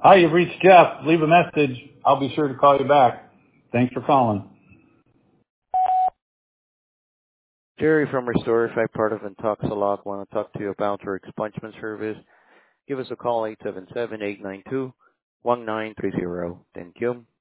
Hi, you've reached Jeff. Leave a message. I'll be sure to call you back. Thanks for calling. Jerry from Restorify, part of Intoxilog. Want to talk to you about our expungement service. Give us a call, 877-892-1930. Thank you.